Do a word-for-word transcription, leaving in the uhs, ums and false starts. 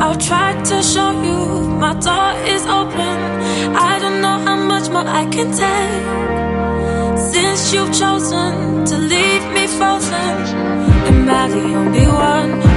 I'll try to show you my door is open. I don't know how much more I can take, since you've chosen to leave me frozen. Am I the only one